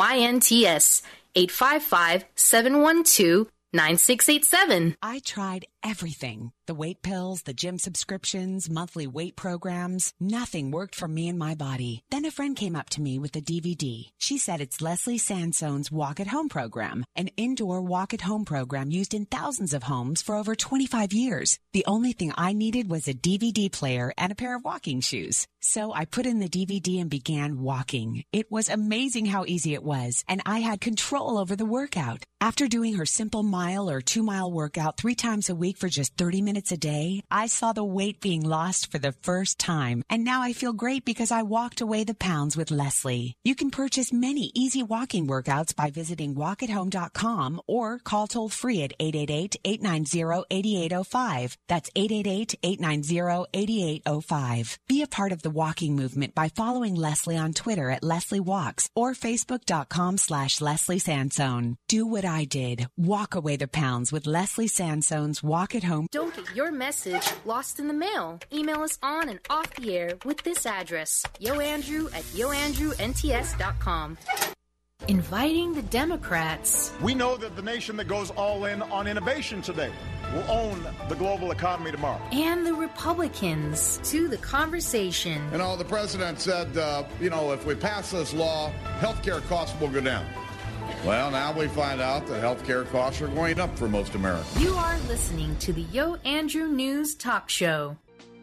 855-712-YNTS. 855-712-9687. I tried Everything. The weight pills, the gym subscriptions, monthly weight programs. Nothing worked for me and my body. Then a friend came up to me with a DVD. She said it's Leslie Sansone's Walk at Home program, an indoor walk at home program used in thousands of homes for over 25 years. The only thing I needed was a DVD player and a pair of walking shoes. So I put in the DVD and began walking. It was amazing how easy it was, and I had control over the workout. After doing her simple mile or 2-mile workout 3 times a week for just 30 minutes a day, I saw the weight being lost for the first time. And now I feel great because I walked away the pounds with Leslie. You can purchase many easy walking workouts by visiting walkathome.com or call toll-free at 888-890-8805. That's 888-890-8805. Be a part of the walking movement by following Leslie on Twitter at Leslie Walks or Facebook.com/Leslie Sansone. Do what I did. Walk away the pounds with Leslie Sansone's Walk at Home. Don't get your message lost in the mail. Email us on and off the air with this address, yoandrew@yoandrewnts.com. Inviting the Democrats. We know that the nation that goes all in on innovation today will own the global economy tomorrow. And the Republicans to the conversation. You know, the president said, if we pass this law, health care costs will go down. Well, now we find out that health care costs are going up for most Americans. You are listening to the Yo Andrew News Talk Show.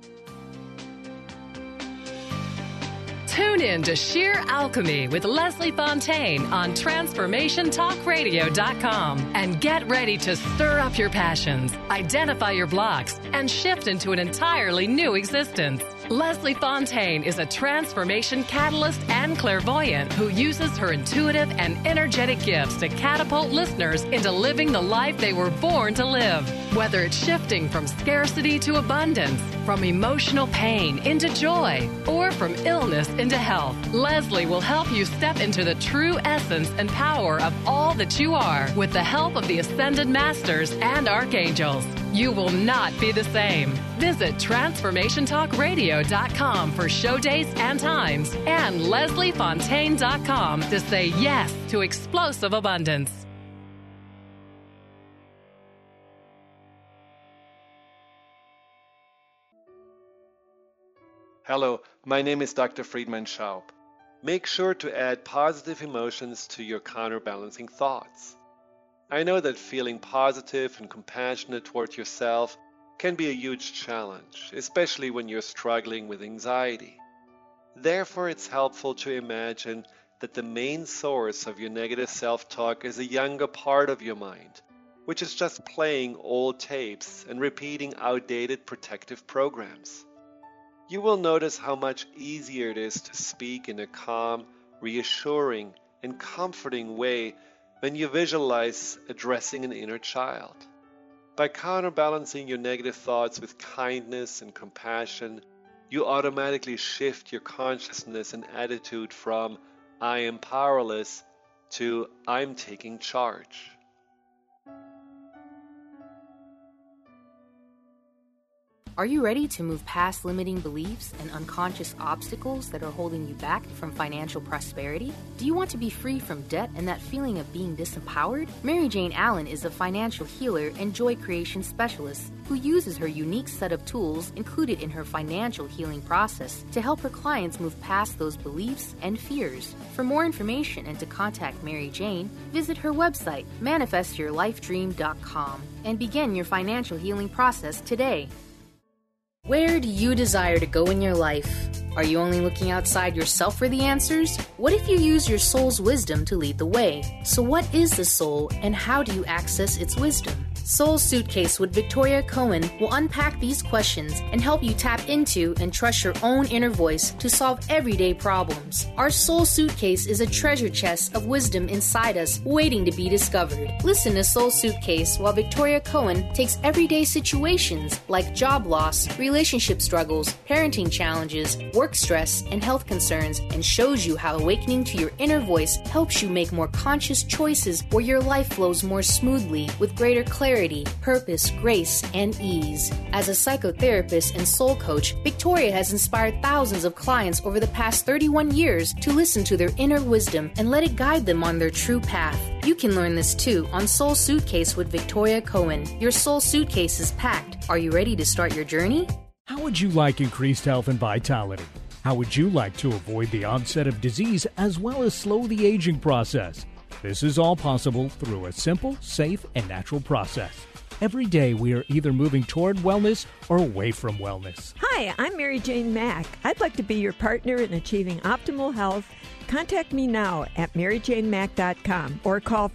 Tune in to Sheer Alchemy with Leslie Fontaine on TransformationTalkRadio.com and get ready to stir up your passions, identify your blocks, and shift into an entirely new existence. Leslie Fontaine is a transformation catalyst and clairvoyant who uses her intuitive and energetic gifts to catapult listeners into living the life they were born to live. Whether it's shifting from scarcity to abundance, from emotional pain into joy, or from illness into health, Leslie will help you step into the true essence and power of all that you are with the help of the Ascended Masters and Archangels. You will not be the same. Visit TransformationTalkRadio.com for show dates and times and LeslieFontaine.com to say yes to explosive abundance. Hello, my name is Dr. Friedman Schaub. Make sure to add positive emotions to your counterbalancing thoughts. I know that feeling positive and compassionate toward yourself can be a huge challenge, especially when you're struggling with anxiety. Therefore, it's helpful to imagine that the main source of your negative self-talk is a younger part of your mind, which is just playing old tapes and repeating outdated protective programs. You will notice how much easier it is to speak in a calm, reassuring, and comforting way when you visualize addressing an inner child. By counterbalancing your negative thoughts with kindness and compassion, you automatically shift your consciousness and attitude from "I am powerless" to "I'm taking charge." Are you ready to move past limiting beliefs and unconscious obstacles that are holding you back from financial prosperity? Do you want to be free from debt and that feeling of being disempowered? Mary Jane Allen is a financial healer and joy creation specialist who uses her unique set of tools included in her financial healing process to help her clients move past those beliefs and fears. For more information and to contact Mary Jane, visit her website, manifestyourlifedream.com, and begin your financial healing process today. Where do you desire to go in your life? Are you only looking outside yourself for the answers? What if you use your soul's wisdom to lead the way? So what is the soul and how do you access its wisdom? Soul Suitcase with Victoria Cohen will unpack these questions and help you tap into and trust your own inner voice to solve everyday problems. Our Soul Suitcase is a treasure chest of wisdom inside us waiting to be discovered. Listen to Soul Suitcase while Victoria Cohen takes everyday situations like job loss, relationship struggles, parenting challenges, work stress, and health concerns and shows you how awakening to your inner voice helps you make more conscious choices where your life flows more smoothly with greater clarity, purpose, grace, and ease. As a psychotherapist and soul coach, Victoria has inspired thousands of clients over the past 31 years to listen to their inner wisdom and let it guide them on their true path. You can learn this too on Soul Suitcase with Victoria Cohen. Your soul suitcase is packed. Are you ready to start your journey? How would you like increased health and vitality? How would you like to avoid the onset of disease as well as slow the aging process? This is all possible through a simple, safe, and natural process. Every day we are either moving toward wellness or away from wellness. Hi, I'm Mary Jane Mack. I'd like to be your partner in achieving optimal health. Contact me now at maryjanemack.com or call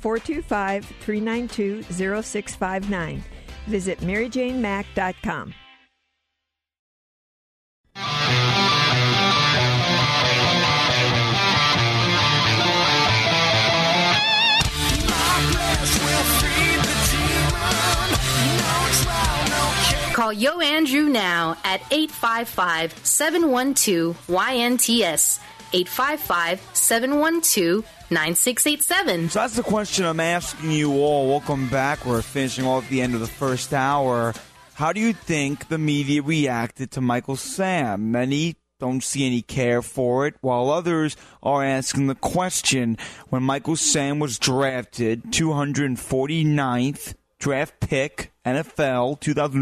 425-392-0659. Visit maryjanemack.com. Call Yo Andrew now at 855-712-YNTS. 855-712-9687. So that's the question I'm asking you all. Welcome back. We're finishing off the end of the first hour. How do you think the media reacted to Michael Sam? Many don't see any care for it, while others are asking the question, when Michael Sam was drafted, 249th draft pick, NFL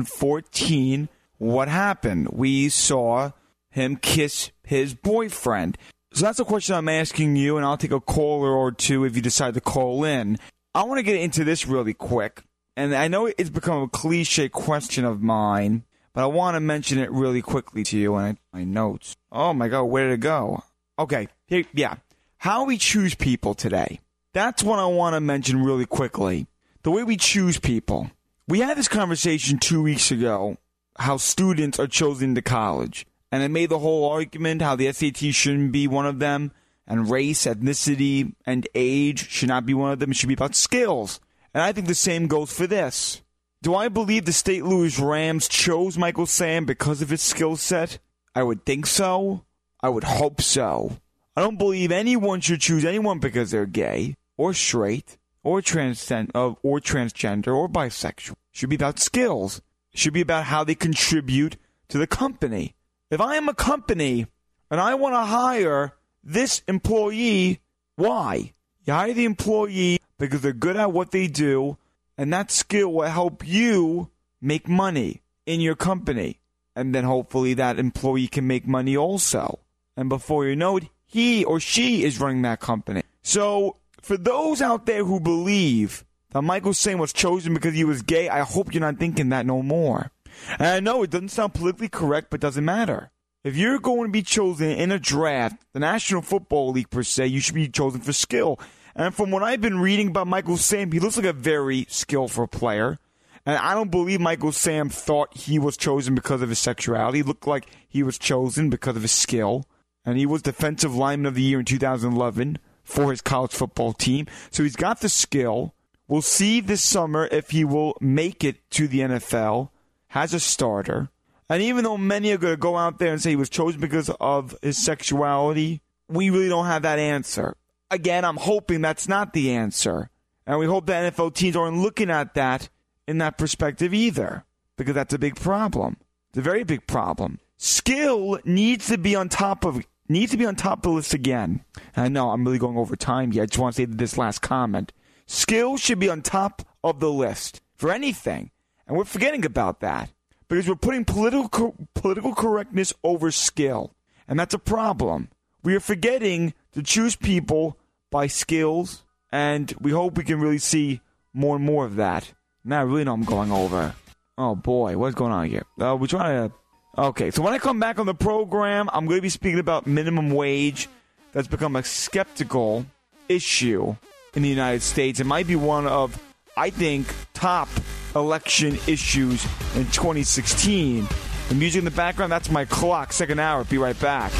2014, what happened? We saw him kiss his boyfriend. So that's a question I'm asking you, and I'll take a caller or two if you decide to call in. I want to get into this really quick, and I know it's become a cliche question of mine, but I want to mention it really quickly to you in my notes. Oh my God, where did it go? Okay, here, yeah. How we choose people today. That's what I want to mention really quickly. The way we choose people. We had this conversation 2 weeks ago, how students are chosen to college. And I made the whole argument how the SAT shouldn't be one of them, and race, ethnicity, and age should not be one of them. It should be about skills. And I think the same goes for this. Do I believe the St. Louis Rams chose Michael Sam because of his skill set? I would think so. I would hope so. I don't believe anyone should choose anyone because they're gay, or straight, or transgender, or bisexual. It should be about skills. It should be about how they contribute to the company. If I am a company and I want to hire this employee, why? You hire the employee because they're good at what they do, and that skill will help you make money in your company. And then hopefully that employee can make money also. And before you know it, he or she is running that company. So for those out there who believe that Michael Sam was chosen because he was gay, I hope you're not thinking that no more. And I know it doesn't sound politically correct, but it doesn't matter. If you're going to be chosen in a draft, the National Football League per se, you should be chosen for skill. And from what I've been reading about Michael Sam, he looks like a very skillful player. And I don't believe Michael Sam thought he was chosen because of his sexuality. He looked like he was chosen because of his skill. And he was Defensive Lineman of the Year in 2011 for his college football team. So he's got the skill. We'll see this summer if he will make it to the NFL as a starter. And even though many are going to go out there and say he was chosen because of his sexuality, we really don't have that answer. Again, I'm hoping that's not the answer. And we hope the NFL teams aren't looking at that in that perspective either, because that's a big problem. It's a very big problem. Skill needs to be on top of the list again. And I know I'm really going over time here. I just want to say this last comment. Skill should be on top of the list for anything. And we're forgetting about that because we're putting political correctness over skill. And that's a problem. We are forgetting to choose people by skills, and we hope we can really see more and more of that. Now I really know I'm going over. Oh boy, what's going on here? We're trying to... Okay, so when I come back on the program, I'm going to be speaking about minimum wage. That's become a skeptical issue in the United States. It might be one of, I think, top election issues in 2016. The music in the background, that's my clock. Second hour. Be right back.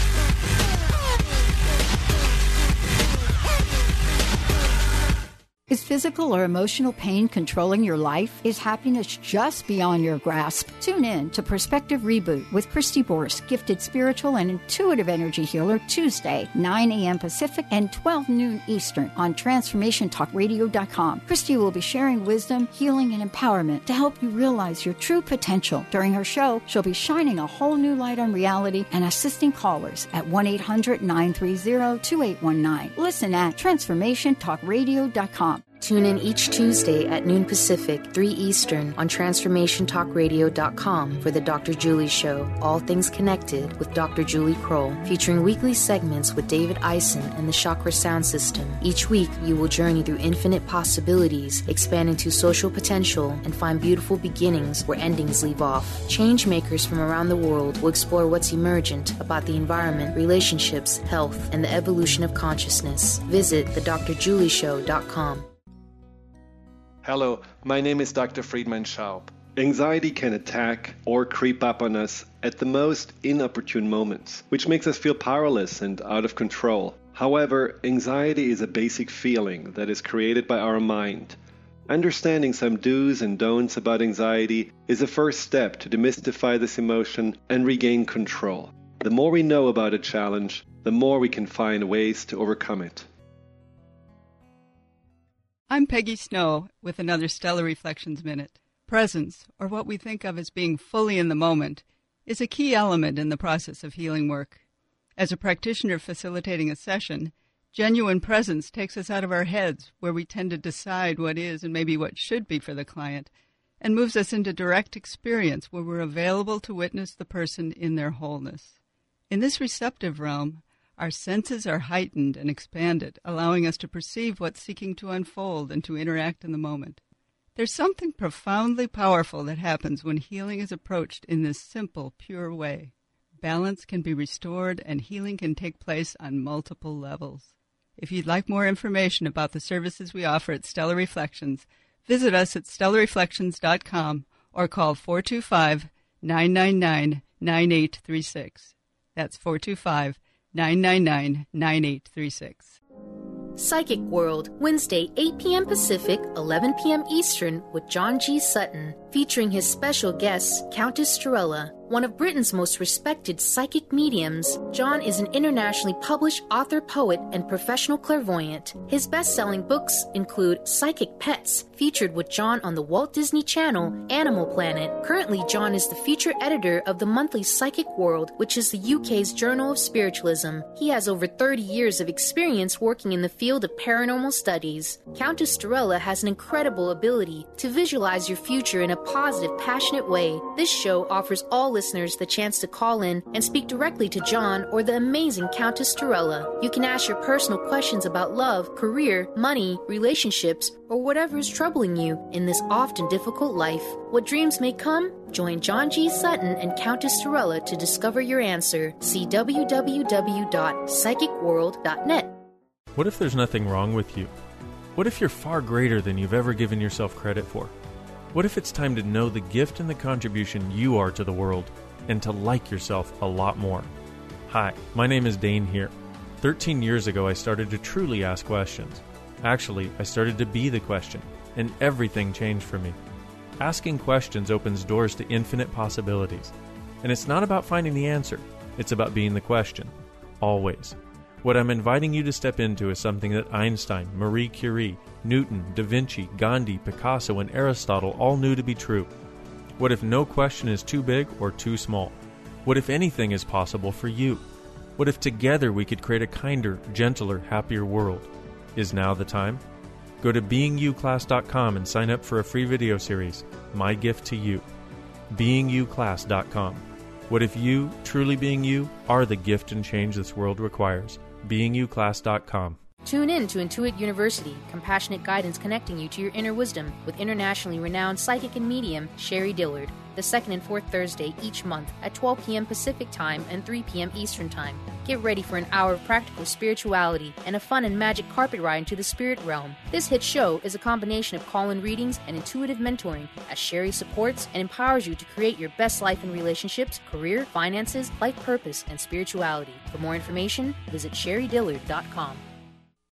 Is Is physical or emotional pain controlling your life? Is happiness just beyond your grasp? Tune in to Perspective Reboot with Christy Borst, gifted spiritual and intuitive energy healer, Tuesday, 9 a.m. Pacific and 12 noon Eastern on TransformationTalkRadio.com. Christy will be sharing wisdom, healing, and empowerment to help you realize your true potential. During her show, she'll be shining a whole new light on reality and assisting callers at 1-800-930-2819. Listen at TransformationTalkRadio.com. Tune in each Tuesday at noon Pacific, 3 Eastern on TransformationTalkRadio.com for the Dr. Julie Show, All Things Connected with Dr. Julie Kroll, featuring weekly segments with David Eisen and the Chakra Sound System. Each week, you will journey through infinite possibilities, expand into social potential, and find beautiful beginnings where endings leave off. Change makers from around the world will explore what's emergent about the environment, relationships, health, and the evolution of consciousness. Visit thedrjulieshow.com. Hello, my name is Dr. Friedman Schaub. Anxiety can attack or creep up on us at the most inopportune moments, which makes us feel powerless and out of control. However, anxiety is a basic feeling that is created by our mind. Understanding some do's and don'ts about anxiety is a first step to demystify this emotion and regain control. The more we know about a challenge, the more we can find ways to overcome it. I'm Peggy Snow with another Stellar Reflections Minute. Presence, or what we think of as being fully in the moment, is a key element in the process of healing work. As a practitioner facilitating a session, genuine presence takes us out of our heads, where we tend to decide what is and maybe what should be for the client, and moves us into direct experience where we're available to witness the person in their wholeness. In this receptive realm, our senses are heightened and expanded, allowing us to perceive what's seeking to unfold and to interact in the moment. There's something profoundly powerful that happens when healing is approached in this simple, pure way. Balance can be restored and healing can take place on multiple levels. If you'd like more information about the services we offer at Stellar Reflections, visit us at stellarreflections.com or call 425-999-9836. That's 425-999-9836. Psychic World, Wednesday, 8 p.m. Pacific, 11 p.m. Eastern, with John G. Sutton, featuring his special guest, Countess Strella. One of Britain's most respected psychic mediums, John is an internationally published author, poet, and professional clairvoyant. His best-selling books include Psychic Pets, featured with John on the Walt Disney Channel, Animal Planet. Currently, John is the feature editor of the monthly Psychic World, which is the UK's Journal of Spiritualism. He has over 30 years of experience working in the field of paranormal studies. Countess Strella has an incredible ability to visualize your future in a positive, passionate way. This show offers all listeners the chance to call in and speak directly to John or the amazing Countess Strella. You can ask your personal questions about love, career, money, relationships, or whatever is troubling you in this often difficult life. What dreams may come? Join John G. Sutton and Countess Strella to discover your answer. See www.psychicworld.net. What if there's nothing wrong with you? What if you're far greater than you've ever given yourself credit for? What if it's time to know the gift and the contribution you are to the world and to like yourself a lot more? Hi, my name is Dane here. 13 years ago, I started to truly ask questions. Actually, I started to be the question, and everything changed for me. Asking questions opens doors to infinite possibilities. And it's not about finding the answer. It's about being the question. Always. What I'm inviting you to step into is something that Einstein, Marie Curie, Newton, Da Vinci, Gandhi, Picasso, and Aristotle all knew to be true. What if no question is too big or too small? What if anything is possible for you? What if together we could create a kinder, gentler, happier world? Is now the time? Go to beingyouclass.com and sign up for a free video series, My Gift to You. beingyouclass.com. What if you, truly being you, are the gift and change this world requires? beingyouclass.com. Tune in to Intuit University, compassionate guidance connecting you to your inner wisdom with internationally renowned psychic and medium Sherry Dillard, the second and fourth Thursday each month at 12 p.m. Pacific Time and 3 p.m. Eastern Time. Get ready for an hour of practical spirituality and a fun and magic carpet ride into the spirit realm. This hit show is a combination of call-in readings and intuitive mentoring as Sherry supports and empowers you to create your best life in relationships, career, finances, life purpose, and spirituality. For more information, visit sherrydillard.com.